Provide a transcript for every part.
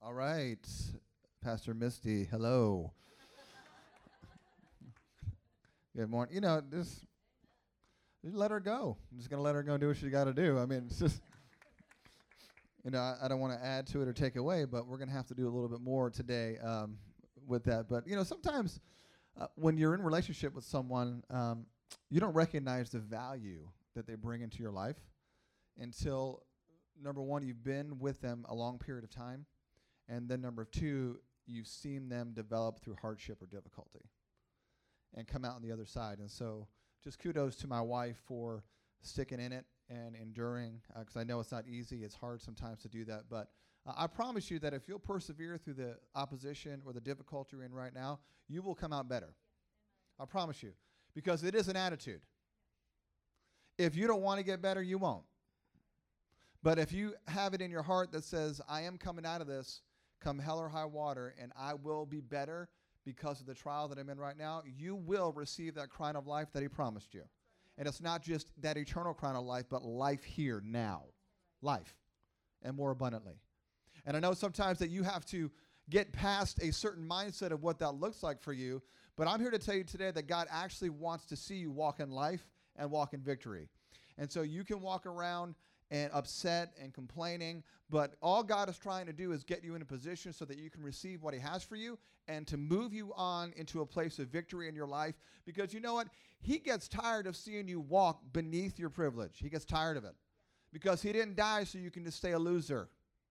All right, Pastor Misty, hello. Good morning. Just let her go. I'm just going to let her go do what she got to do. I mean, it's just, I don't want to add to it or take away, but we're going to have to do a little bit more today with that. But, sometimes when you're in a relationship with someone, you don't recognize the value that they bring into your life until, number one, you've been with them a long period of time. And then number two, you've seen them develop through hardship or difficulty and come out on the other side. And so just kudos to my wife for sticking in it and enduring, because I know it's not easy. It's hard sometimes to do that. But I promise you that if you'll persevere through the opposition or the difficulty you're in right now, you will come out better. I promise you, because it is an attitude. If you don't want to get better, you won't. But if you have it in your heart that says, I am coming out of this, come hell or high water, and I will be better because of the trial that I'm in right now, you will receive that crown of life that he promised you. And it's not just that eternal crown of life, but life here, now. Life, and more abundantly. And I know sometimes that you have to get past a certain mindset of what that looks like for you, but I'm here to tell you today that God actually wants to see you walk in life and walk in victory. And so you can walk around and upset and complaining, but all God is trying to do is get you in a position so that you can receive what he has for you and to move you on into a place of victory in your life, because you know what? He gets tired of seeing you walk beneath your privilege. He gets tired of it because he didn't die so you can just stay a loser.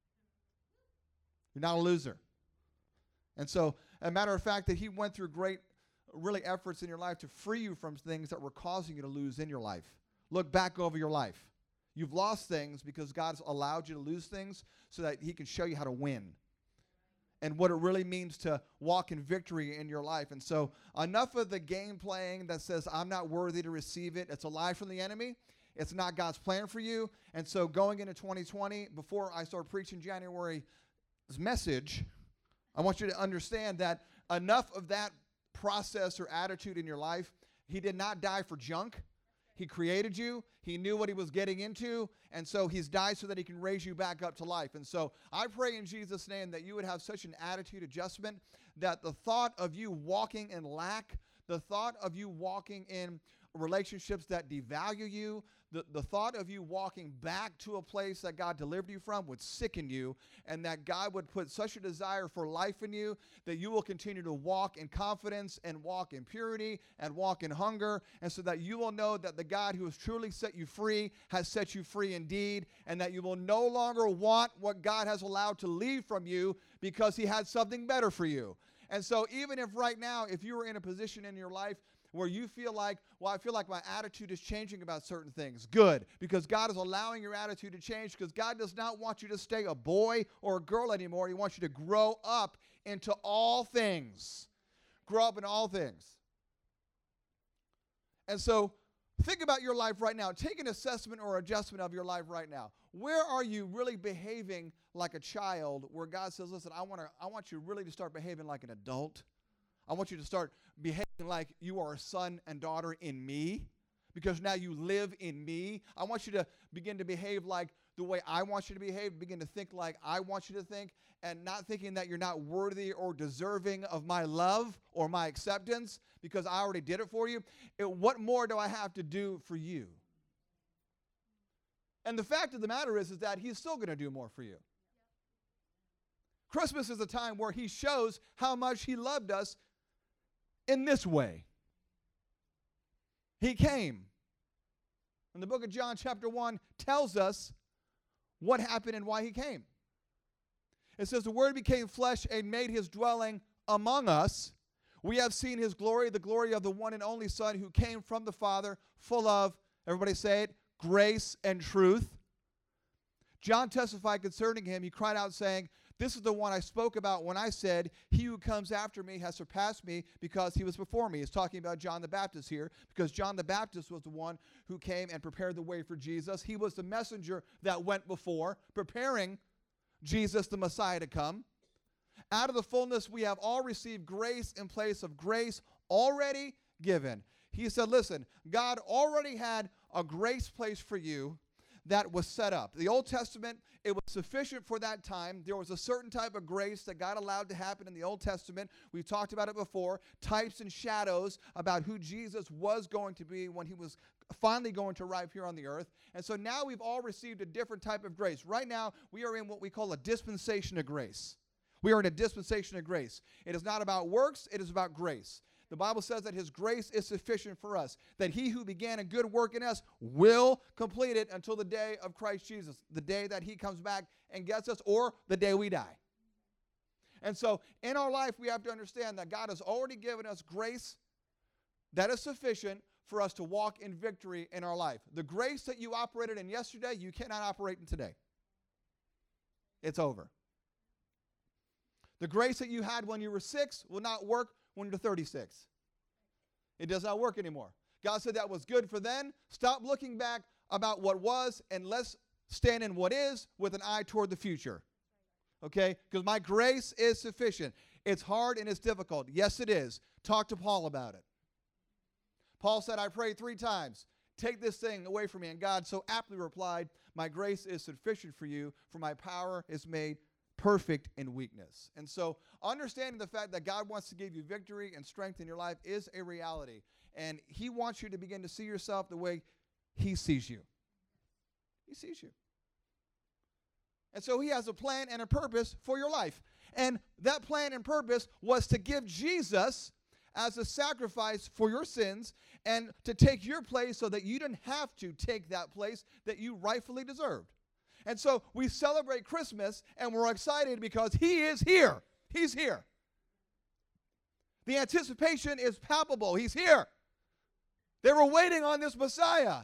You're not a loser. And so, a matter of fact, that he went through great, really efforts in your life to free you from things that were causing you to lose in your life. Look back over your life. You've lost things because God's allowed you to lose things so that he can show you how to win and what it really means to walk in victory in your life. And so enough of the game playing that says, I'm not worthy to receive it. It's a lie from the enemy. It's not God's plan for you. And so going into 2020, before I start preaching January's message, I want you to understand that enough of that process or attitude in your life. He did not die for junk. He created you. He knew what he was getting into. And so he's died so that he can raise you back up to life. And so I pray in Jesus' name that you would have such an attitude adjustment that the thought of you walking in lack, the thought of you walking in relationships that devalue you, the thought of you walking back to a place that God delivered you from would sicken you, and that God would put such a desire for life in you that you will continue to walk in confidence and walk in purity and walk in hunger, and so that you will know that the God who has truly set you free has set you free indeed, and that you will no longer want what God has allowed to leave from you because he had something better for you. And so even if right now, if you were in a position in your life where you feel like, well, I feel like my attitude is changing about certain things. Good, because God is allowing your attitude to change, because God does not want you to stay a boy or a girl anymore. He wants you to grow up into all things. Grow up in all things. And so think about your life right now. Take an assessment or adjustment of your life right now. Where are you really behaving like a child where God says, listen, I want you really to start behaving like an adult. I want you to start behaving like you are a son and daughter in me, because now you live in me. I want you to begin to behave like the way I want you to behave, begin to think like I want you to think, and not thinking that you're not worthy or deserving of my love or my acceptance because I already did it for you. What more do I have to do for you? And the fact of the matter is that he's still going to do more for you. Christmas is a time where he shows how much he loved us in this way. He came. And the book of John chapter 1 tells us what happened and why he came. It says, the Word became flesh and made his dwelling among us. We have seen his glory, the glory of the one and only Son who came from the Father, full of, everybody say it, grace and truth. John testified concerning him. He cried out saying, this is the one I spoke about when I said, he who comes after me has surpassed me because he was before me. He's talking about John the Baptist here, because John the Baptist was the one who came and prepared the way for Jesus. He was the messenger that went before, preparing Jesus the Messiah to come. Out of the fullness we have all received grace in place of grace already given. He said, listen, God already had a grace place for you that was set up. The Old Testament, it was sufficient for that time. There was a certain type of grace that God allowed to happen in the Old Testament. We've talked about it before. Types and shadows about who Jesus was going to be when he was finally going to arrive here on the earth. And so now we've all received a different type of grace. Right now, we are in what we call a dispensation of grace. We are in a dispensation of grace. It is not about works, it is about grace. The Bible says that his grace is sufficient for us, that he who began a good work in us will complete it until the day of Christ Jesus, the day that he comes back and gets us, or the day we die. And so in our life, we have to understand that God has already given us grace that is sufficient for us to walk in victory in our life. The grace that you operated in yesterday, you cannot operate in today. It's over. The grace that you had when you were 6 will not work when you're 36. It does not work anymore. God said that was good for then. Stop looking back about what was, and let's stand in what is with an eye toward the future. Okay? Because my grace is sufficient. It's hard and it's difficult. Yes, it is. Talk to Paul about it. Paul said, I prayed 3 times. Take this thing away from me. And God so aptly replied, my grace is sufficient for you, for my power is made perfect in weakness. And so understanding the fact that God wants to give you victory and strength in your life is a reality. And he wants you to begin to see yourself the way he sees you. He sees you. And so he has a plan and a purpose for your life. And that plan and purpose was to give Jesus as a sacrifice for your sins and to take your place so that you didn't have to take that place that you rightfully deserved. And so we celebrate Christmas, and we're excited because he is here. He's here. The anticipation is palpable. He's here. They were waiting on this Messiah.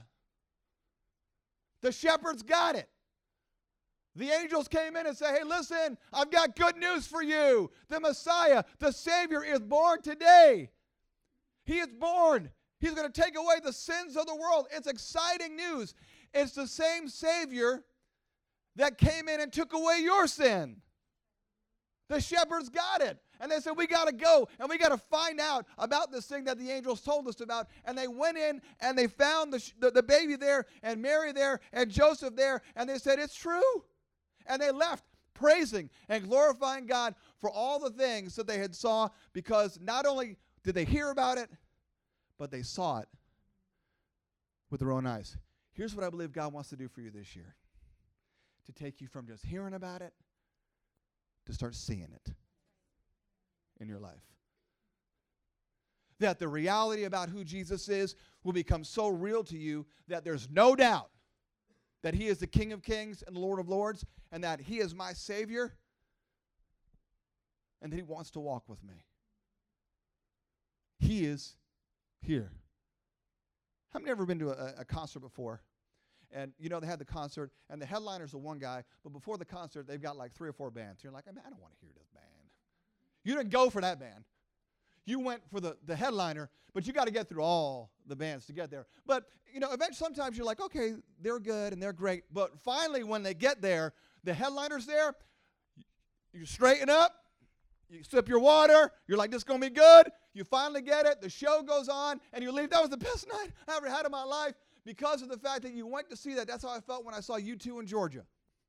The shepherds got it. The angels came in and said, hey, listen, I've got good news for you. The Messiah, the Savior, is born today. He is born. He's going to take away the sins of the world. It's exciting news. It's the same Savior that came in and took away your sin. The shepherds got it. And they said, we got to go and we got to find out about this thing that the angels told us about. And they went in and they found the baby there and Mary there and Joseph there. And they said, it's true. And they left praising and glorifying God for all the things that they had saw, because not only did they hear about it, but they saw it with their own eyes. Here's what I believe God wants to do for you this year. To take you from just hearing about it to start seeing it in your life. That the reality about who Jesus is will become so real to you that there's no doubt that he is the King of Kings and the Lord of Lords, and that he is my Savior, and that he wants to walk with me. He is here. How many ever been to a concert before? And, you know, they had the concert, and the headliner's the one guy, but before the concert, they've got like 3 or 4 bands. You're like, I don't want to hear this band. You didn't go for that band. You went for the headliner, but you got to get through all the bands to get there. But, you know, eventually sometimes you're like, okay, they're good and they're great. But finally, when they get there, the headliner's there, you straighten up, you sip your water, you're like, this is going to be good. You finally get it, the show goes on, and you leave. That was the best night I ever had in my life. Because of the fact that you went to see that. That's how I felt when I saw U2 in Georgia.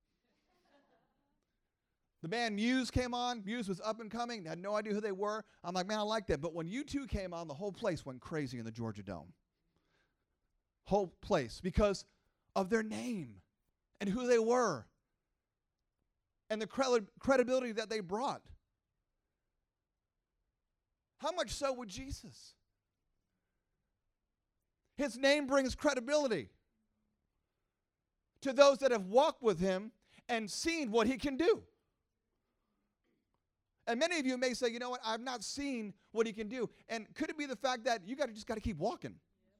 The band Muse came on. Muse was up and coming. Had no idea who they were. I'm like, man, I like that. But when U2 came on, the whole place went crazy in the Georgia Dome. Whole place. Because of their name and who they were. And the credibility that they brought. How much so would Jesus? His name brings credibility to those that have walked with him and seen what he can do. And many of you may say, you know what, I've not seen what he can do. And could it be the fact that you just got to keep walking?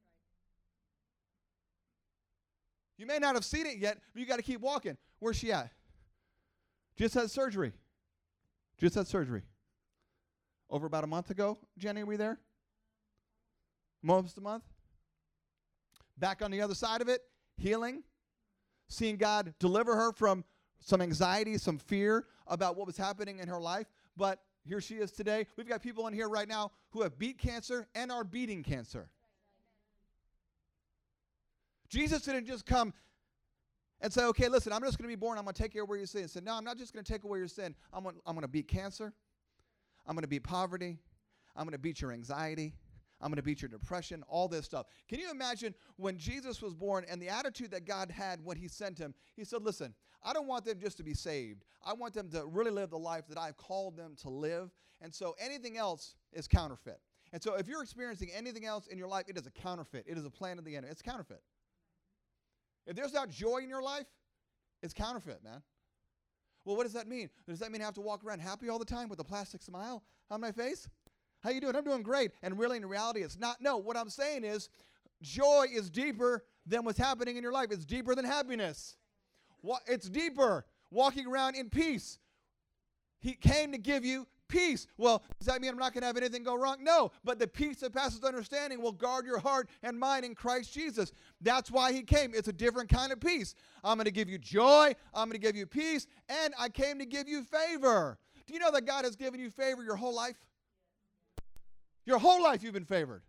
You may not have seen it yet, but you got to keep walking. Where's she at? Just had surgery. Just had surgery. Over about a month ago, Jenny, were you there? Almost a month? Back on the other side of it, healing, seeing God deliver her from some anxiety, some fear about what was happening in her life. But here she is today. We've got people in here right now who have beat cancer and are beating cancer. Jesus didn't just come and say, okay, listen, I'm just going to be born. I'm going to take away your sin. Say, no, I'm not just going to take away your sin. I'm going to beat cancer. I'm going to beat poverty. I'm going to beat your anxiety. I'm going to beat your depression, all this stuff. Can you imagine when Jesus was born and the attitude that God had when he sent him? He said, listen, I don't want them just to be saved. I want them to really live the life that I've called them to live. And so anything else is counterfeit. And so if you're experiencing anything else in your life, it is a counterfeit. It is a plan of the enemy. It's counterfeit. If there's not joy in your life, it's counterfeit, man. Well, what does that mean? Does that mean I have to walk around happy all the time with a plastic smile on my face? How you doing? I'm doing great. And really, in reality, it's not. No, what I'm saying is joy is deeper than what's happening in your life. It's deeper than happiness. It's deeper. Walking around in peace. He came to give you peace. Well, does that mean I'm not going to have anything go wrong? No, but the peace that passes understanding will guard your heart and mind in Christ Jesus. That's why he came. It's a different kind of peace. I'm going to give you joy. I'm going to give you peace. And I came to give you favor. Do you know that God has given you favor your whole life? Your whole life you've been favored.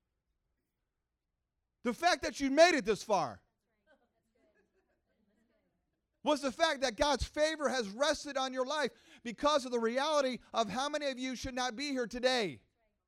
The fact that you made it this far was the fact that God's favor has rested on your life because of the reality of how many of you should not be here today.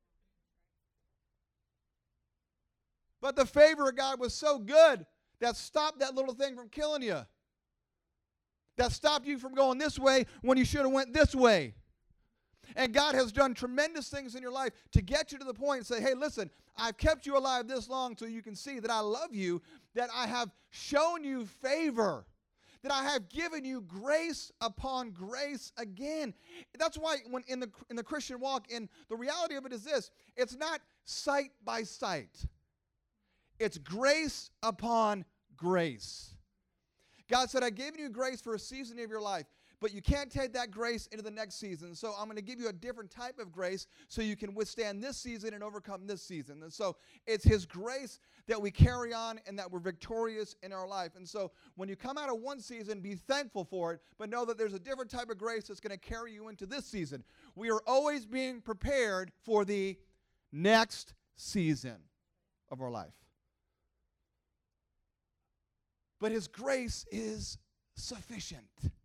But the favor of God was so good that stopped that little thing from killing you. That stopped you from going this way when you should have went this way. And God has done tremendous things in your life to get you to the point and say, hey, listen, I've kept you alive this long so you can see that I love you, that I have shown you favor, that I have given you grace upon grace again. That's why when in the Christian walk, and the reality of it is this, it's not sight by sight. It's grace upon grace. God said, I've given you grace for a season of your life. But you can't take that grace into the next season. So I'm going to give you a different type of grace so you can withstand this season and overcome this season. And so it's his grace that we carry on and that we're victorious in our life. And so when you come out of one season, be thankful for it, but know that there's a different type of grace that's going to carry you into this season. We are always being prepared for the next season of our life. But his grace is sufficient.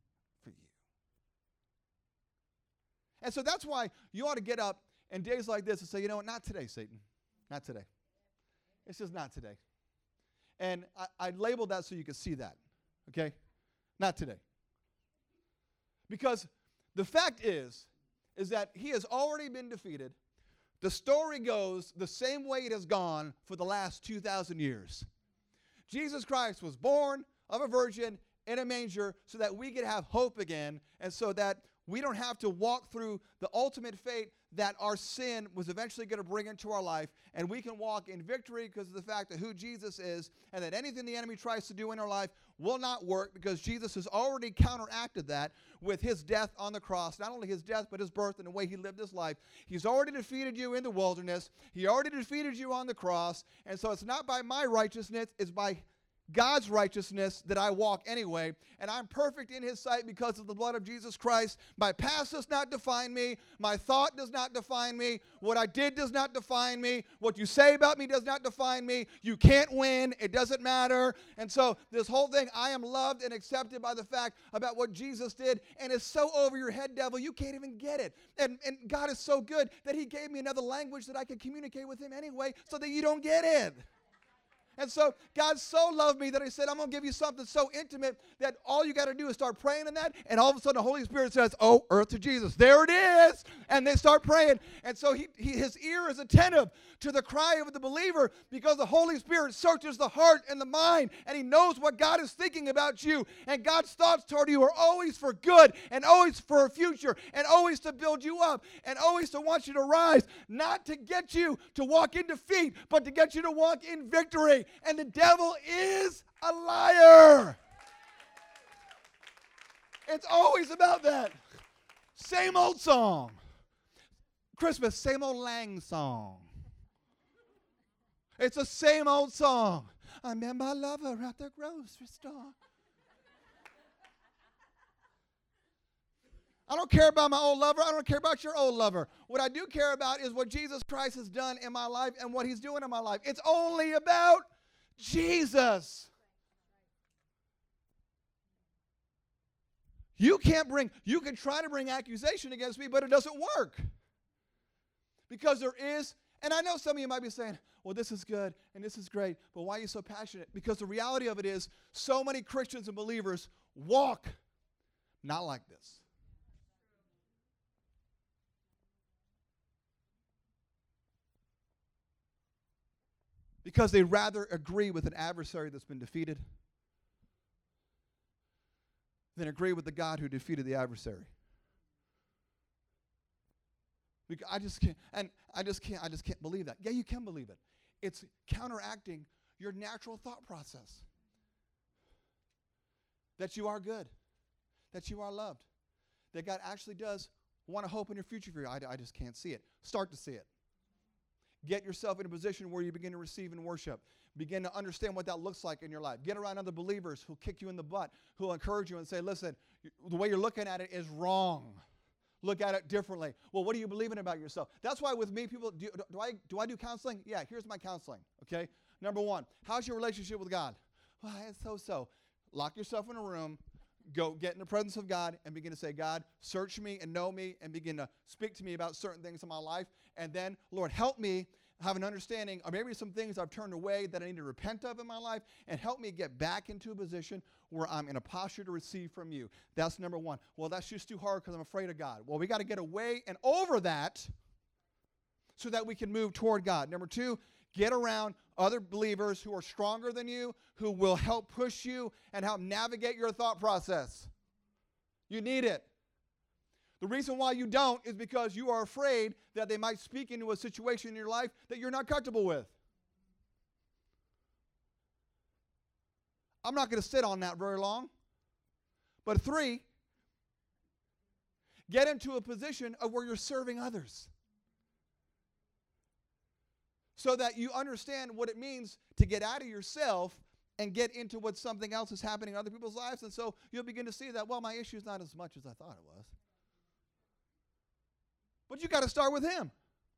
And so that's why you ought to get up in days like this and say, you know what, not today, Satan. Not today. It's just not today. And I labeled that so you could see that, okay? Not today. Because the fact is that he has already been defeated. The story goes the same way it has gone for the last 2,000 years. Jesus Christ was born of a virgin in a manger so that we could have hope again and so that we don't have to walk through the ultimate fate that our sin was eventually going to bring into our life, and we can walk in victory because of the fact of who Jesus is, and that anything the enemy tries to do in our life will not work because Jesus has already counteracted that with his death on the cross. Not only his death, but his birth and the way he lived his life. He's already defeated you in the wilderness. He already defeated you on the cross, and so it's not by my righteousness, it's by God's righteousness that I walk anyway, and I'm perfect in his sight because of the blood of Jesus Christ. My past does not define me. My thought does not define me. What I did does not define me. What you say about me does not define me. You can't win. It doesn't matter. And so this whole thing, I am loved and accepted by the fact about what Jesus did, and it's so over your head, devil, you can't even get it. And God is so good that he gave me another language that I can communicate with him anyway so that you don't get it. And so God so loved me that he said, I'm going to give you something so intimate that all you got to do is start praying in that. And all of a sudden the Holy Spirit says, oh, earth to Jesus. There it is. And they start praying. And so his ear is attentive to the cry of the believer because the Holy Spirit searches the heart and the mind. And he knows what God is thinking about you. And God's thoughts toward you are always for good and always for a future and always to build you up and always to want you to rise. Not to get you to walk in defeat, but to get you to walk in victory. And the devil is a liar. It's always about that. Same old song. Christmas, same old Lang song. It's the same old song. I met my lover at the grocery store. I don't care about my old lover. I don't care about your old lover. What I do care about is what Jesus Christ has done in my life and what he's doing in my life. It's only about Jesus. You can try to bring accusation against me, but it doesn't work. Because there is, and I know some of you might be saying, well, this is good and this is great, but why are you so passionate? Because the reality of it is, so many Christians and believers walk not like this. Because they rather agree with an adversary that's been defeated than agree with the God who defeated the adversary. Because I just can't believe that. Yeah, you can believe it. It's counteracting your natural thought process. That you are good. That you are loved. That God actually does want to hope in your future for you. I just can't see it. Start to see it. Get yourself in a position where you begin to receive and worship. Begin to understand what that looks like in your life. Get around other believers who'll kick you in the butt, who'll encourage you and say, listen, the way you're looking at it is wrong. Look at it differently. Well, what are you believing about yourself? That's why with me, people, do I do counseling? Yeah, here's my counseling, okay? Number one, how's your relationship with God? Well, it's so-so. Lock yourself in a room, go get in the presence of God and begin to say, God, search me and know me and begin to speak to me about certain things in my life. And then, Lord, help me have an understanding, or maybe some things I've turned away that I need to repent of in my life, and help me get back into a position where I'm in a posture to receive from you. That's number one. Well, that's just too hard because I'm afraid of God. Well, we got to get away and over that so that we can move toward God. Number two, get around other believers who are stronger than you, who will help push you and help navigate your thought process. You need it. The reason why you don't is because you are afraid that they might speak into a situation in your life that you're not comfortable with. I'm not going to sit on that very long. But three, get into a position of where you're serving others. So that you understand what it means to get out of yourself and get into what something else is happening in other people's lives. And so you'll begin to see that, well, my issue is not as much as I thought it was. But you got to start with him.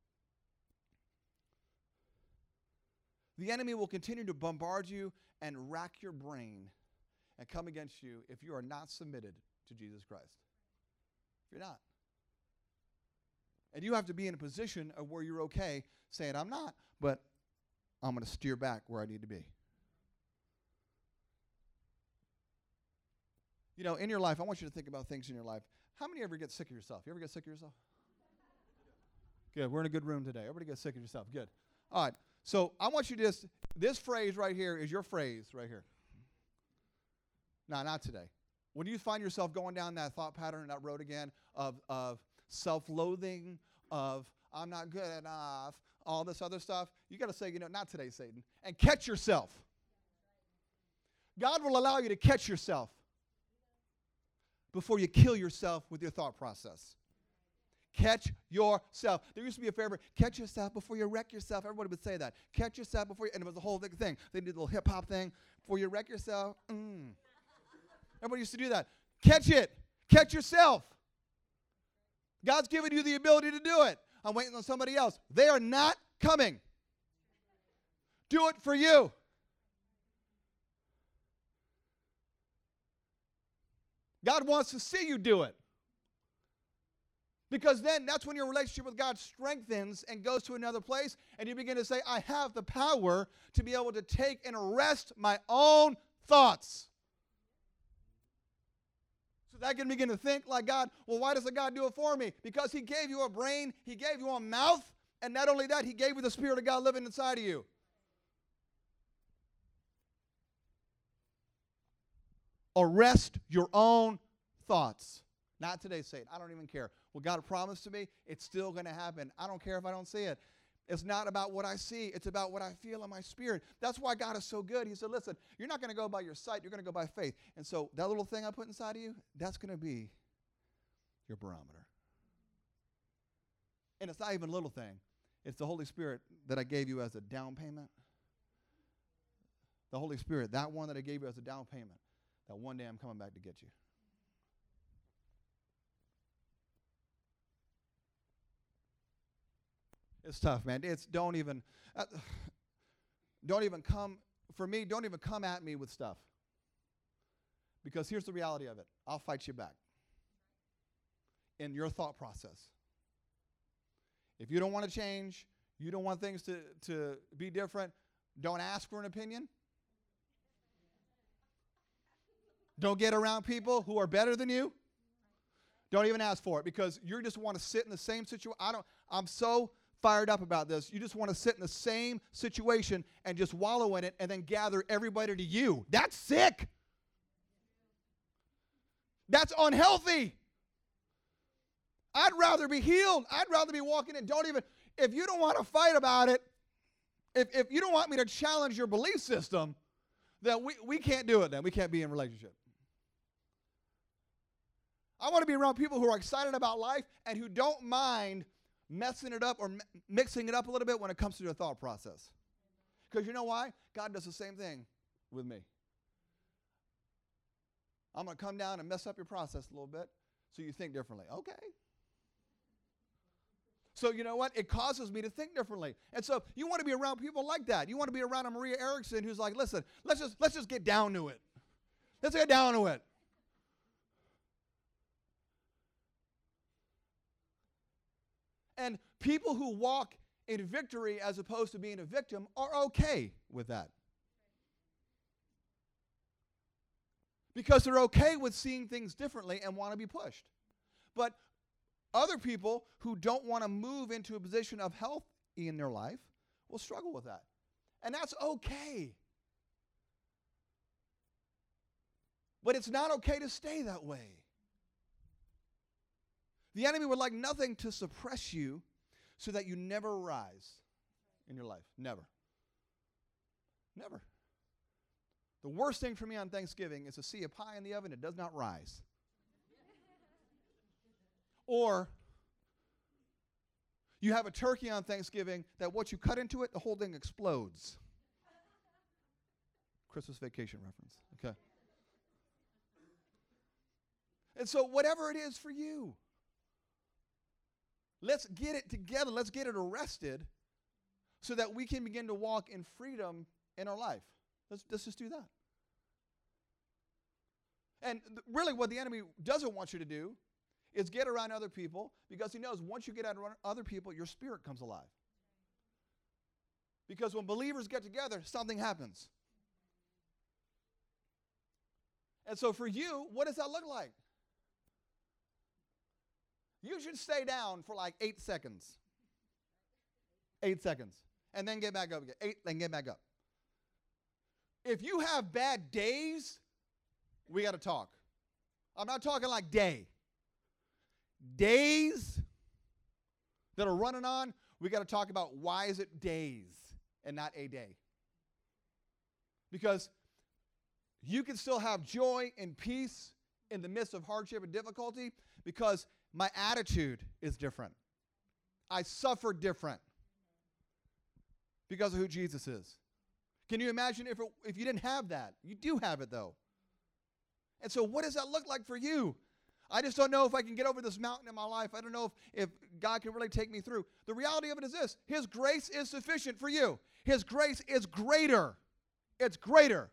The enemy will continue to bombard you and rack your brain and come against you if you are not submitted to Jesus Christ. If you're not. And you have to be in a position of where you're okay saying, I'm not, but I'm going to steer back where I need to be. You know, in your life, I want you to think about things in your life. How many ever get sick of yourself? You ever get sick of yourself? Good. We're in a good room today. Everybody gets sick of yourself. Good. All right. So I want you to just, this phrase right here is your phrase right here. No, not today. When you find yourself going down that thought pattern, that road again of self-loathing, of I'm not good enough, all this other stuff, you got to say, not today, Satan, and catch yourself. God will allow you to catch yourself before you kill yourself with your thought process. Catch yourself. There used to be a favorite, catch yourself before you wreck yourself. Everybody would say that. Catch yourself before you, and it was a whole big thing. They did a little hip-hop thing. Before you wreck yourself. Everybody used to do that. Catch it. Catch yourself. God's given you the ability to do it. I'm waiting on somebody else. They are not coming. Do it for you. God wants to see you do it. Because then that's when your relationship with God strengthens and goes to another place, and you begin to say, I have the power to be able to take and arrest my own thoughts. So that I can begin to think like God. Well, why doesn't God do it for me? Because he gave you a brain, he gave you a mouth, and not only that, he gave you the Spirit of God living inside of you. Arrest your own thoughts. Not today, Satan. I don't even care. What God promised to me, it's still going to happen. I don't care if I don't see it. It's not about what I see. It's about what I feel in my spirit. That's why God is so good. He said, listen, you're not going to go by your sight. You're going to go by faith. And so that little thing I put inside of you, that's going to be your barometer. And it's not even a little thing. It's the Holy Spirit that I gave you as a down payment. The Holy Spirit, that one that I gave you as a down payment, that one day I'm coming back to get you. It's tough, man. Don't even come at me with stuff. Because here's the reality of it. I'll fight you back. in your thought process. If you don't want to change, you don't want things to be different, don't ask for an opinion. Don't get around people who are better than you. Don't even ask for it, because you just want to sit in the same situation. I'm so fired up about this. You just want to sit in the same situation and just wallow in it and then gather everybody to you. That's sick. That's unhealthy. I'd rather be healed. I'd rather be walking in. If you don't want to fight about it, if you don't want me to challenge your belief system, then we can't do it then. We can't be in a relationship. I want to be around people who are excited about life and who don't mind messing it up or mixing it up a little bit when it comes to their thought process. Because you know why? God does the same thing with me. I'm going to come down and mess up your process a little bit so you think differently. Okay. So you know what? It causes me to think differently. And so you want to be around people like that. You want to be around a Maria Erickson who's like, listen, let's just get down to it. Let's get down to it. And people who walk in victory as opposed to being a victim are okay with that. Because they're okay with seeing things differently and want to be pushed. But other people who don't want to move into a position of health in their life will struggle with that. And that's okay. But it's not okay to stay that way. The enemy would like nothing to suppress you so that you never rise in your life. Never. Never. The worst thing for me on Thanksgiving is to see a pie in the oven that does not rise. Or you have a turkey on Thanksgiving that once you cut into it, the whole thing explodes. Christmas Vacation reference. Okay. And so whatever it is for you, let's get it together. Let's get it arrested so that we can begin to walk in freedom in our life. Let's just do that. And really what the enemy doesn't want you to do is get around other people, because he knows once you get around other people, your spirit comes alive. Because when believers get together, something happens. And so for you, what does that look like? You should stay down for like 8 seconds. 8 seconds. And then get back up again. 8, then get back up. If you have bad days, we got to talk. I'm not talking like day. Days that are running on, we got to talk about why is it days and not a day. Because you can still have joy and peace in the midst of hardship and difficulty, because my attitude is different. I suffer different because of who Jesus is. Can you imagine if you didn't have that? You do have it, though. And so what does that look like for you? I just don't know if I can get over this mountain in my life. I don't know if God can really take me through. The reality of it is this: His grace is sufficient for you. His grace is greater. It's greater.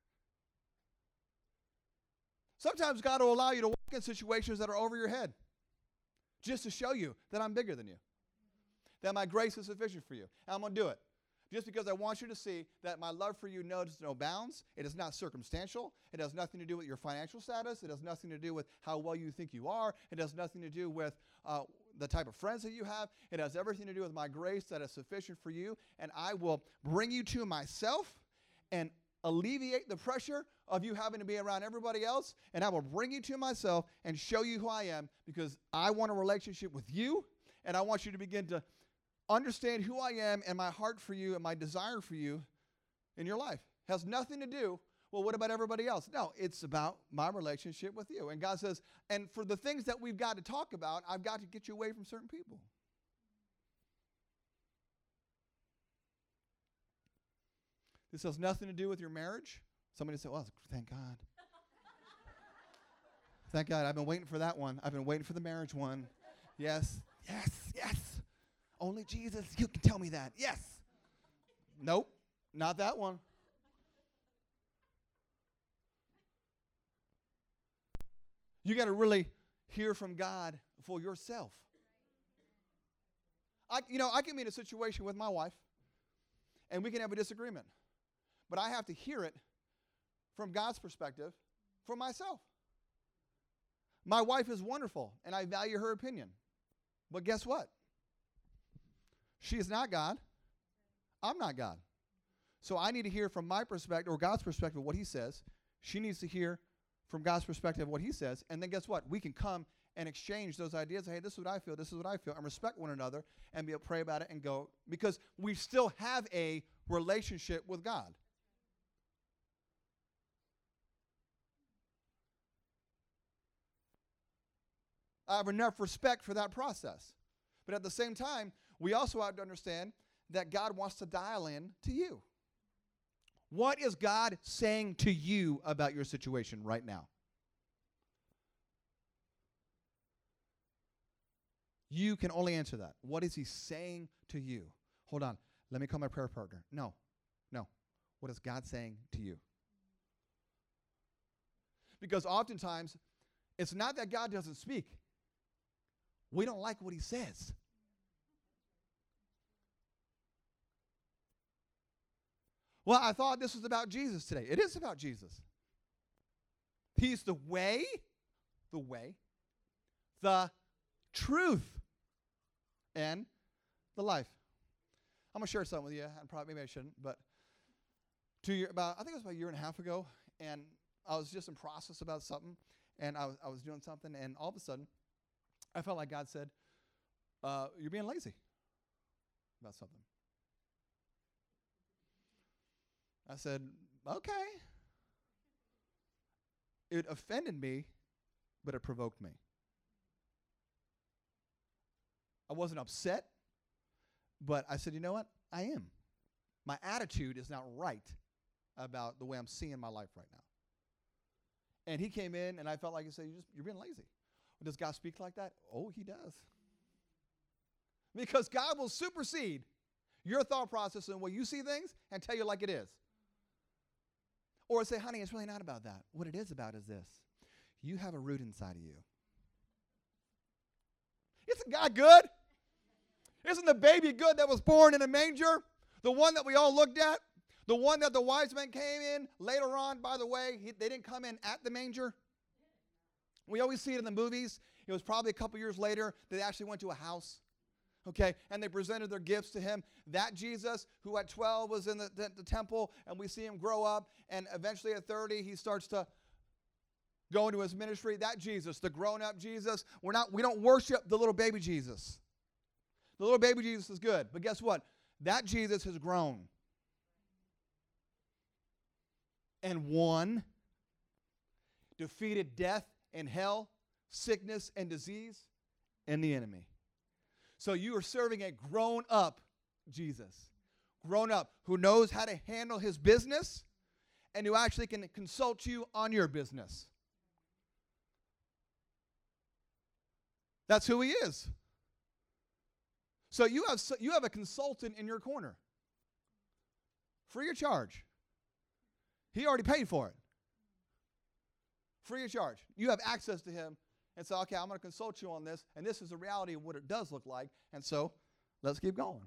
Sometimes God will allow you to walk in situations that are over your head just to show you that I'm bigger than you, that my grace is sufficient for you. And I'm going to do it. Just because I want you to see that my love for you knows no bounds. It is not circumstantial. It has nothing to do with your financial status. It has nothing to do with how well you think you are. It has nothing to do with the type of friends that you have. It has everything to do with my grace that is sufficient for you. And I will bring you to myself and alleviate the pressure of you having to be around everybody else. And I will bring you to myself and show you who I am, because I want a relationship with you. And I want you to begin to understand who I am and my heart for you and my desire for you in your life. Has nothing to do, well, what about everybody else? No, it's about my relationship with you. And God says, and for the things that we've got to talk about, I've got to get you away from certain people. This has nothing to do with your marriage. Somebody said, well, thank God. Thank God. I've been waiting for that one. I've been waiting for the marriage one. Yes, yes, yes. Only Jesus, you can tell me that. Yes. Nope, not that one. You got to really hear from God for yourself. I can be in a situation with my wife, and we can have a disagreement. But I have to hear it from God's perspective for myself. My wife is wonderful, and I value her opinion. But guess what? She is not God. I'm not God. So I need to hear from my perspective, or God's perspective, what he says. She needs to hear from God's perspective what he says. And then guess what? We can come and exchange those ideas. Hey, this is what I feel. This is what I feel. And respect one another and be able to pray about it and go. Because we still have a relationship with God. I have enough respect for that process. But at the same time, we also have to understand that God wants to dial in to you. What is God saying to you about your situation right now? You can only answer that. What is he saying to you? Hold on. Let me call my prayer partner. No. What is God saying to you? Because oftentimes, it's not that God doesn't speak. We don't like what he says. Well, I thought this was about Jesus today. It is about Jesus. He's the way, the truth, and the life. I'm going to share something with you, and probably maybe I shouldn't, but I think it was about a year and a half ago, and I was just in process about something, and I was doing something, and all of a sudden, I felt like God said, you're being lazy about something. I said, okay. It offended me, but it provoked me. I wasn't upset, but I said, you know what? I am. My attitude is not right about the way I'm seeing my life right now. And he came in, and I felt like he said, you're being lazy. Does God speak like that? Oh, he does. Because God will supersede your thought process and the way you see things and tell you like it is. Or say, honey, it's really not about that. What it is about is this. You have a root inside of you. Isn't God good? Isn't the baby good that was born in a manger? The one that we all looked at? The one that the wise men came in later on, by the way, they didn't come in at the manger. We always see it in the movies. It was probably a couple years later that they actually went to a house. Okay, and they presented their gifts to him. That Jesus, who at 12 was in the temple, and we see him grow up, and eventually at 30, he starts to go into his ministry. That Jesus, the grown-up Jesus, we don't worship the little baby Jesus. The little baby Jesus is good, but guess what? That Jesus has grown and won, defeated death and hell, sickness and disease, and the enemy. So you are serving a grown-up Jesus, grown-up, who knows how to handle his business and who actually can consult you on your business. That's who he is. So you have a consultant in your corner, free of charge. He already paid for it, free of charge. You have access to him. And so, okay, I'm going to consult you on this, and this is the reality of what it does look like, and so let's keep going.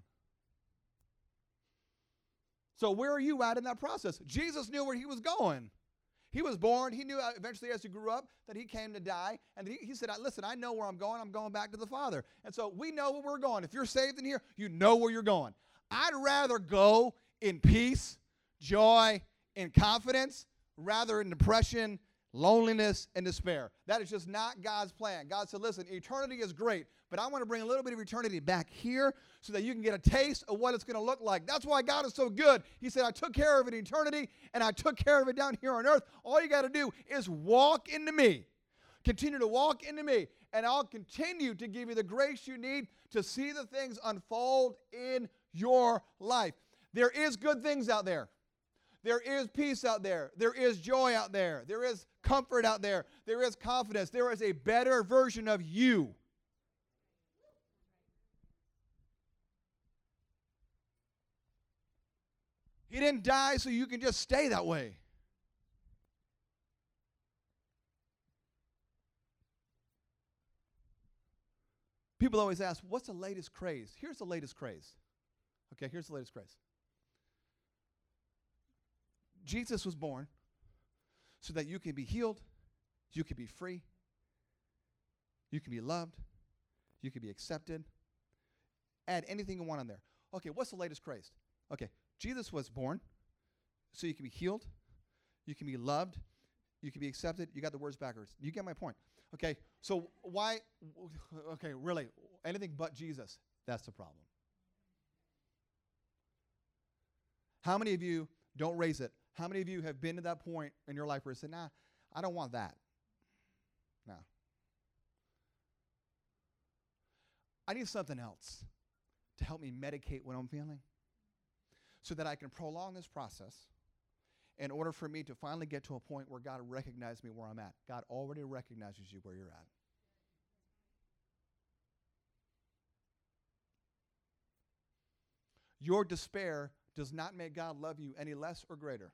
So where are you at in that process? Jesus knew where he was going. He was born. He knew eventually as he grew up that he came to die, and he said, listen, I know where I'm going back to the Father. And so we know where we're going. If you're saved in here, you know where you're going. I'd rather go in peace, joy, and confidence rather than depression, loneliness, and despair. That is just not God's plan. God said, listen, eternity is great, but I want to bring a little bit of eternity back here so that you can get a taste of what it's going to look like. That's why God is so good. He said, I took care of it in eternity, and I took care of it down here on earth. All you got to do is walk into me. Continue to walk into me, and I'll continue to give you the grace you need to see the things unfold in your life. There is good things out there. There is peace out there. There is joy out there. There is comfort out there. There is confidence. There is a better version of you. He didn't die so you can just stay that way. People always ask, what's the latest craze? Here's the latest craze. Okay, here's the latest craze. Jesus was born so that you can be healed, you can be free, you can be loved, you can be accepted. Add anything you want on there. Okay, what's the latest craze? Okay, Jesus was born so you can be healed, you can be loved, you can be accepted. You got the words backwards. You get my point. Okay, so why, okay, really, anything but Jesus, that's the problem. How many of you, don't raise it, how many of you have been to that point in your life where you say, nah, I don't want that? No. I need something else to help me medicate what I'm feeling so that I can prolong this process in order for me to finally get to a point where God recognizes me where I'm at. God already recognizes you where you're at. Your despair does not make God love you any less or greater.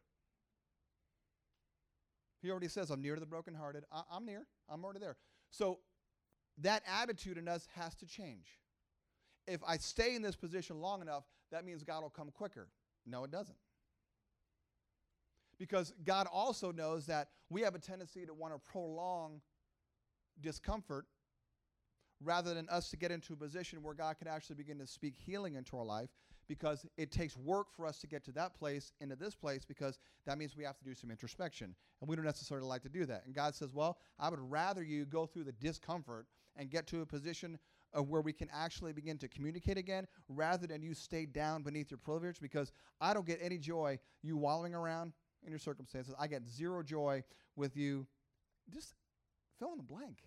He already says, I'm near to the brokenhearted. I'm near. I'm already there. So that attitude in us has to change. If I stay in this position long enough, that means God will come quicker. No, it doesn't. Because God also knows that we have a tendency to want to prolong discomfort rather than us to get into a position where God can actually begin to speak healing into our life, because it takes work for us to get to that place, into this place, because that means we have to do some introspection. And we don't necessarily like to do that. And God says, well, I would rather you go through the discomfort and get to a position of where we can actually begin to communicate again, rather than you stay down beneath your privilege, because I don't get any joy you wallowing around in your circumstances. I get zero joy with you. Just fill in the blank.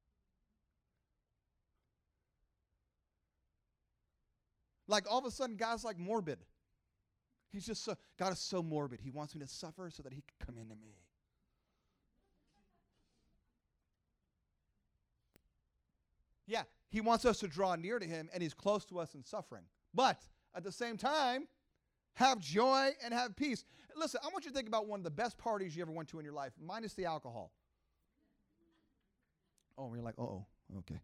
Like all of a sudden, God's like morbid. He's just so, God is so morbid. He wants me to suffer so that he can come into me. Yeah, he wants us to draw near to him, and he's close to us in suffering. But at the same time, have joy and have peace. Listen, I want you to think about one of the best parties you ever went to in your life, minus the alcohol. Oh, you're like, uh-oh, okay.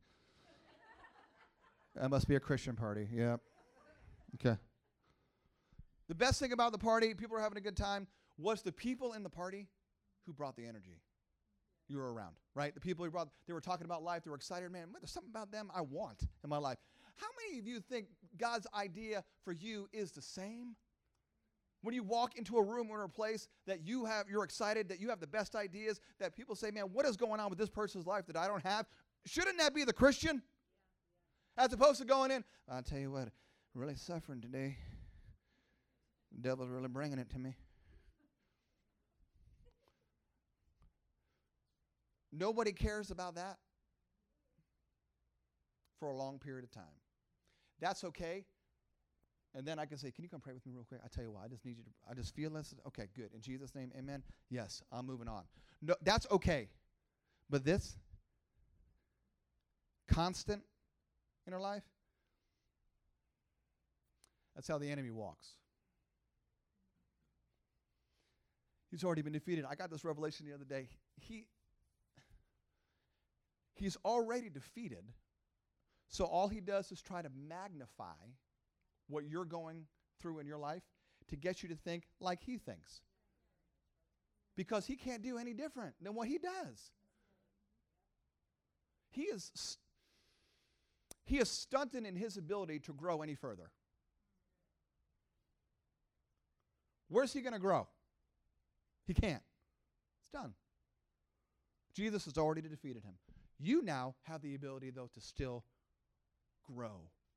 That must be a Christian party, yeah. Okay. The best thing about the party, people are having a good time, was the people in the party who brought the energy you were around, right? The people who brought, they were talking about life, they were excited, man, there's something about them I want in my life. How many of you think God's idea for you is the same? When you walk into a room or a place that you're excited, that you have the best ideas, that people say, man, what is going on with this person's life that I don't have? Shouldn't that be the Christian? As opposed to going in, I'll tell you what, I'm really suffering today. The devil's really bringing it to me. Nobody cares about that for a long period of time. That's okay. And then I can say, can you come pray with me real quick? I tell you what, I just need you to, I just feel this. Okay, good. In Jesus' name, amen. Yes, I'm moving on. No, that's okay. But this, constant in our life, that's how the enemy walks. He's already been defeated. I got this revelation the other day. He's already defeated. So all he does is try to magnify what you're going through in your life to get you to think like he thinks. Because he can't do any different than what he does. He is stunted in his ability to grow any further. Where's he going to grow? He can't. It's done. Jesus has already defeated him. You now have the ability, though, to still grow.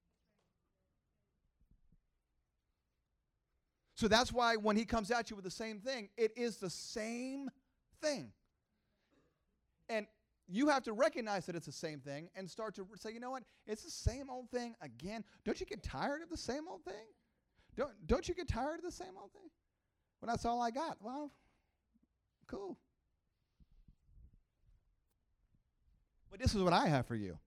So that's why when he comes at you with the same thing, it is the same thing. And you have to recognize that it's the same thing and start to say, you know what? It's the same old thing again. Don't you get tired of the same old thing? Don't you get tired of the same old thing? Well, that's all I got. Well, cool. But this is what I have for you.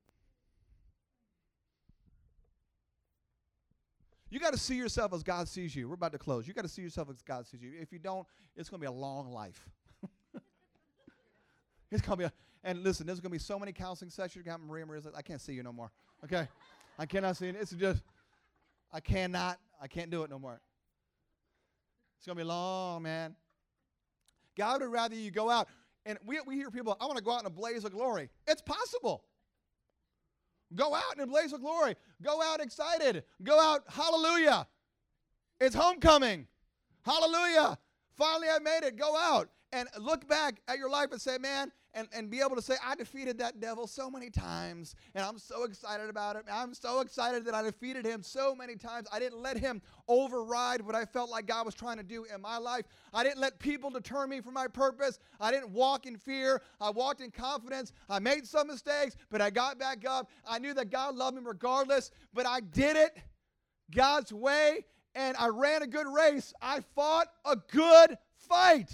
You got to see yourself as God sees you. We're about to close. You got to see yourself as God sees you. If you don't, it's going to be a long life. It's going to be And listen, there's going to be so many counseling sessions. You got Maria's like, I can't see you no more. Okay? I cannot see it. It's just, I can't do it no more. It's going to be long, man. God would rather you go out. And we hear people, I want to go out in a blaze of glory. It's possible. Go out in a blaze of glory. Go out excited. Go out, hallelujah. It's homecoming. Hallelujah. Finally, I made it. Go out and look back at your life and say, man, and be able to say, I defeated that devil so many times, and I'm so excited about it. I'm so excited that I defeated him so many times. I didn't let him override what I felt like God was trying to do in my life. I didn't let people deter me from my purpose. I didn't walk in fear. I walked in confidence. I made some mistakes, but I got back up. I knew that God loved me regardless, but I did it God's way, and I ran a good race. I fought a good fight.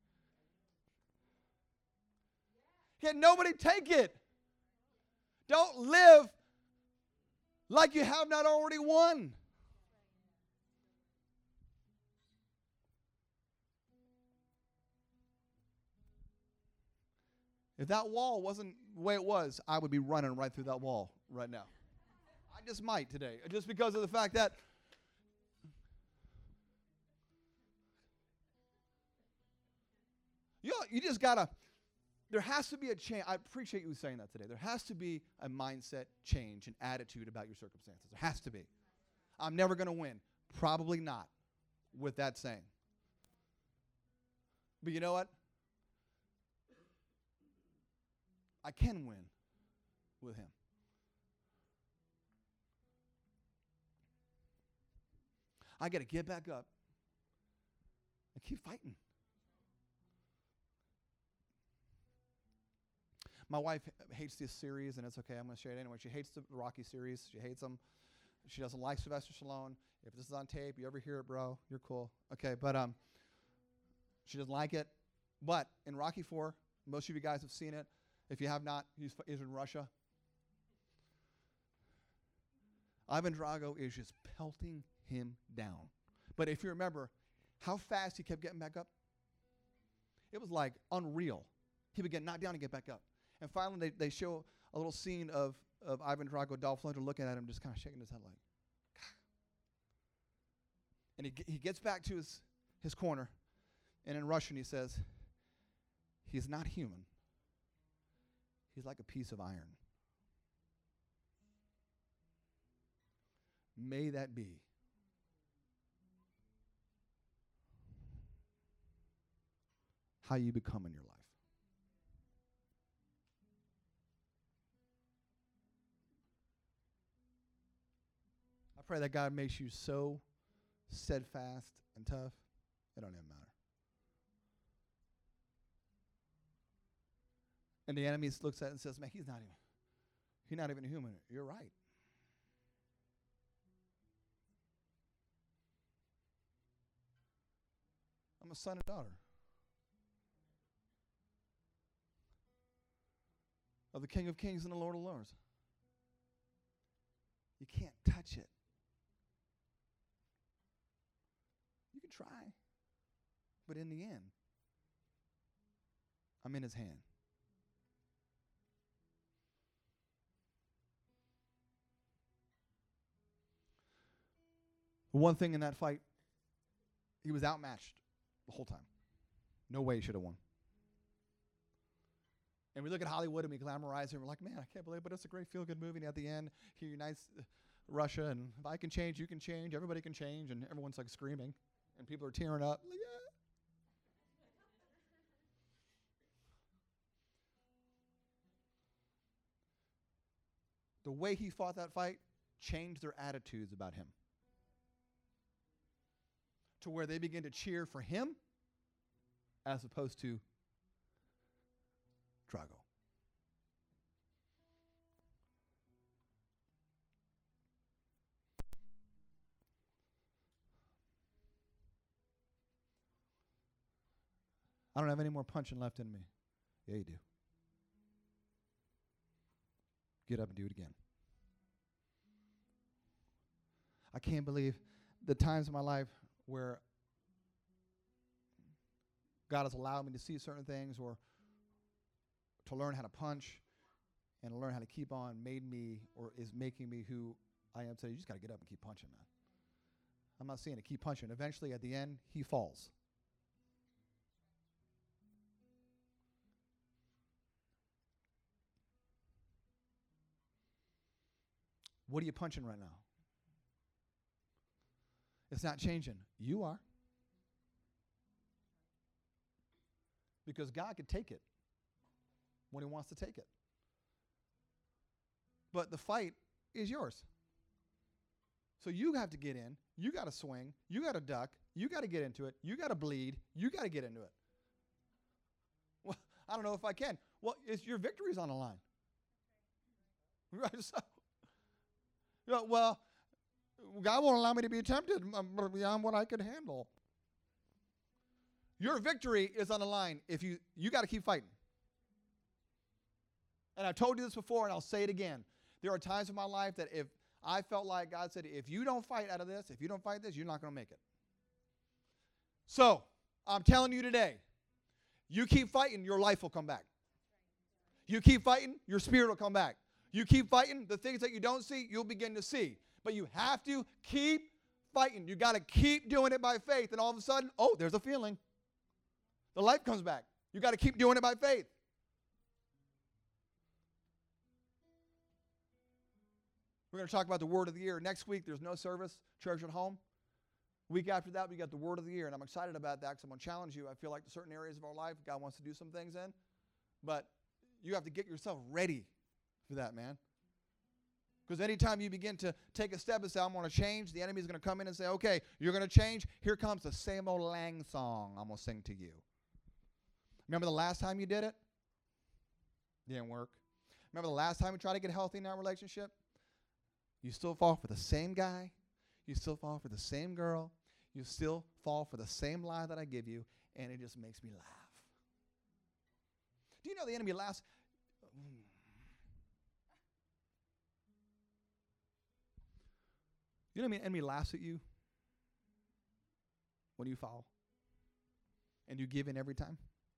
Can nobody take it? Don't live like you have not already won. If that wall wasn't the way it was, I would be running right through that wall right now. I just might today, just because of the fact that you just gotta. There has to be a change. I appreciate you saying that today. There has to be a mindset change, an attitude about your circumstances. There has to be. I'm never going to win. Probably not with that saying. But you know what? I can win with him. I got to get back up and keep fighting. My wife hates this series, and it's okay. I'm going to share it anyway. She hates the Rocky series. She hates them. She doesn't like Sylvester Stallone. If this is on tape, you ever hear it, bro, you're cool. Okay, but she doesn't like it. But in Rocky 4, most of you guys have seen it. If you have not, he's in Russia. Ivan Drago is just pelting him down. But if you remember how fast he kept getting back up, it was like unreal. He would get knocked down and get back up. And finally, they show a little scene of Ivan Drago, Dolph Lundgren, looking at him, just kind of shaking his head like, and he gets back to his corner, and in Russian he says, he's not human. He's like a piece of iron. May that be how you become in your life. I pray that God makes you so steadfast and tough, it don't even matter. And the enemy looks at it and says, man, he's not even human. You're right. I'm a son and daughter of the King of Kings and the Lord of Lords. You can't touch it. You can try, but in the end, I'm in his hand. One thing in that fight, he was outmatched the whole time. No way he should have won. And we look at Hollywood and we glamorize it, and we're like, man, I can't believe it, but it's a great feel-good movie. And at the end, he unites Russia, and if I can change, you can change, everybody can change, and everyone's like screaming, and people are tearing up. Like, yeah. The way he fought that fight changed their attitudes about him, to where they begin to cheer for him as opposed to Drago. I don't have any more punching left in me. Yeah, you do. Get up and do it again. I can't believe the times in my life where God has allowed me to see certain things or to learn how to punch and to learn how to keep on made me or is making me who I am today. You just got to get up and keep punching, man. I'm not saying to keep punching. Eventually, at the end, he falls. What are you punching right now? It's not changing. You are. Because God could take it when he wants to take it. But the fight is yours. So you have to get in. You got to swing. You got to duck. You got to get into it. You got to bleed. You got to get into it. Well, I don't know if I can. Well, it's your victory's on the line. Right? So, well, God won't allow me to be tempted beyond what I could handle. Your victory is on the line. If you got to keep fighting. And I've told you this before, and I'll say it again. There are times in my life that if I felt like God said, if you don't fight out of this, if you don't fight this, you're not going to make it. So, I'm telling you today, you keep fighting, your life will come back. You keep fighting, your spirit will come back. You keep fighting, the things that you don't see, you'll begin to see. But you have to keep fighting. You got to keep doing it by faith. And all of a sudden, oh, there's a feeling. The life comes back. You got to keep doing it by faith. We're going to talk about the word of the year. Next week, there's no service, church at home. Week after that, we got the word of the year, and I'm excited about that because I'm going to challenge you. I feel like there's certain areas of our life God wants to do some things in, but you have to get yourself ready for that, man. Because anytime you begin to take a step and say, I'm going to change, the enemy's going to come in and say, okay, you're going to change. Here comes the same old Lang song I'm going to sing to you. Remember the last time you did it? Didn't work. Remember the last time you tried to get healthy in that relationship? You still fall for the same guy. You still fall for the same girl. You still fall for the same lie that I give you, and it just makes me laugh. Do you know the enemy laughs? You know the enemy laughs at you when you fall and you give in every time?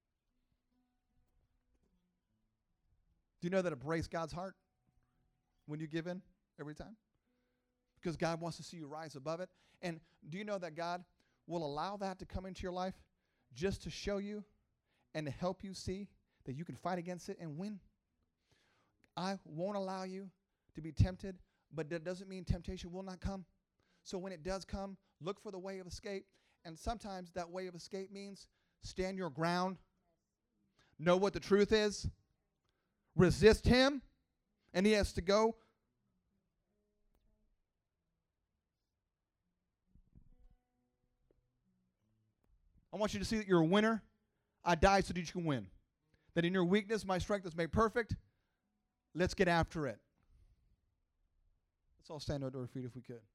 Do you know that it breaks God's heart when you give in every time? Because God wants to see you rise above it. And do you know that God will allow that to come into your life just to show you and to help you see that you can fight against it and win? I won't allow you to be tempted, but that doesn't mean temptation will not come. So when it does come, look for the way of escape. And sometimes that way of escape means stand your ground, know what the truth is, resist him, and he has to go. I want you to see that you're a winner. I died so that you can win. That in your weakness, my strength is made perfect. Let's get after it. Let's all stand on our feet if we could.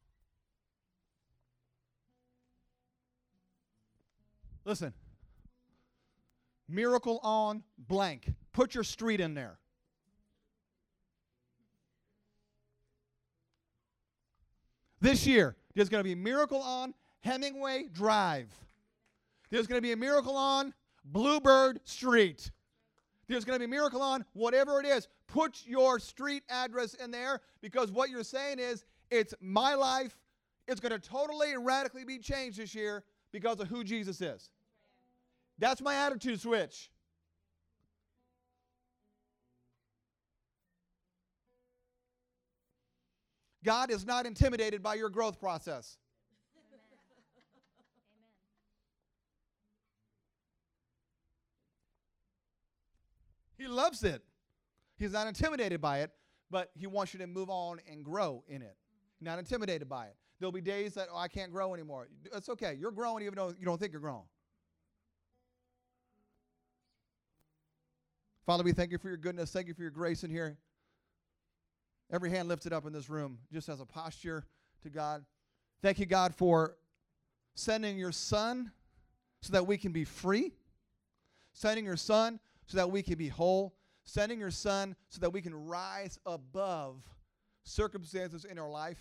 Listen. Miracle on blank. Put your street in there. This year, there's going to be Miracle on Hemingway Drive. There's going to be a miracle on Bluebird Street. There's going to be a miracle on whatever it is. Put your street address in there because what you're saying is, it's my life. It's going to totally and radically be changed this year because of who Jesus is. That's my attitude switch. God is not intimidated by your growth process. He loves it. He's not intimidated by it, but he wants you to move on and grow in it. Not intimidated by it. There'll be days that, I can't grow anymore. It's okay. You're growing even though you don't think you're growing. Father, we thank you for your goodness. Thank you for your grace in here. Every hand lifted up in this room just as a posture to God. Thank you, God, for sending your Son so that we can be free. Sending your Son so that we can be whole. Sending your Son so that we can rise above circumstances in our life.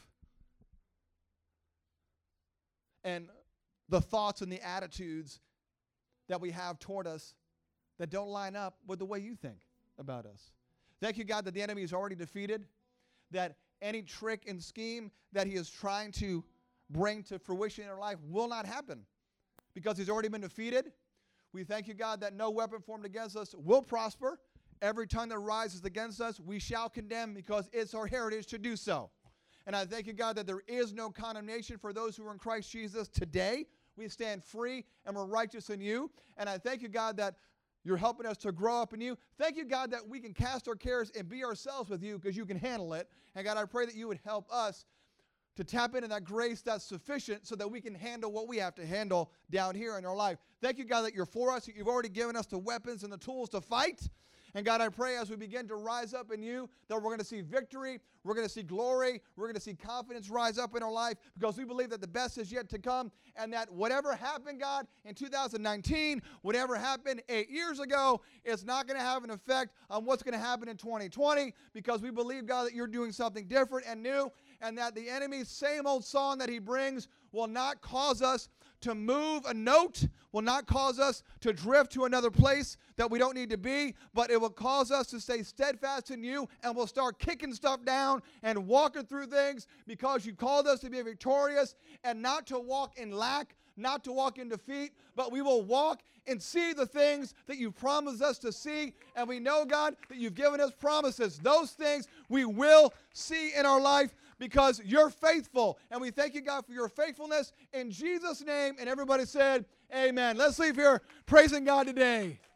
And the thoughts and the attitudes that we have toward us that don't line up with the way you think about us. Thank you, God, that the enemy is already defeated, that any trick and scheme that he is trying to bring to fruition in our life will not happen because he's already been defeated. We thank you, God, that no weapon formed against us will prosper. Every tongue that rises against us, we shall condemn because it's our heritage to do so. And I thank you, God, that there is no condemnation for those who are in Christ Jesus today. We stand free and we're righteous in you. And I thank you, God, that you're helping us to grow up in you. Thank you, God, that we can cast our cares and be ourselves with you because you can handle it. And God, I pray that you would help us to tap into that grace that's sufficient so that we can handle what we have to handle down here in our life. Thank you, God, that you're for us. You've already given us the weapons and the tools to fight. And God, I pray as we begin to rise up in you that we're going to see victory, we're going to see glory, we're going to see confidence rise up in our life because we believe that the best is yet to come and that whatever happened, God, in 2019, whatever happened 8 years ago, it's not going to have an effect on what's going to happen in 2020 because we believe, God, that you're doing something different and new and that the enemy's same old song that he brings will not cause us to move a note, will not cause us to drift to another place that we don't need to be, but it will cause us to stay steadfast in you, and we'll start kicking stuff down and walking through things because you called us to be victorious and not to walk in lack, not to walk in defeat, but we will walk and see the things that you've promised us to see, and we know, God, that you've given us promises. Those things we will see in our life because you're faithful, and we thank you, God, for your faithfulness in Jesus' name, and everybody said, amen. Let's leave here praising God today.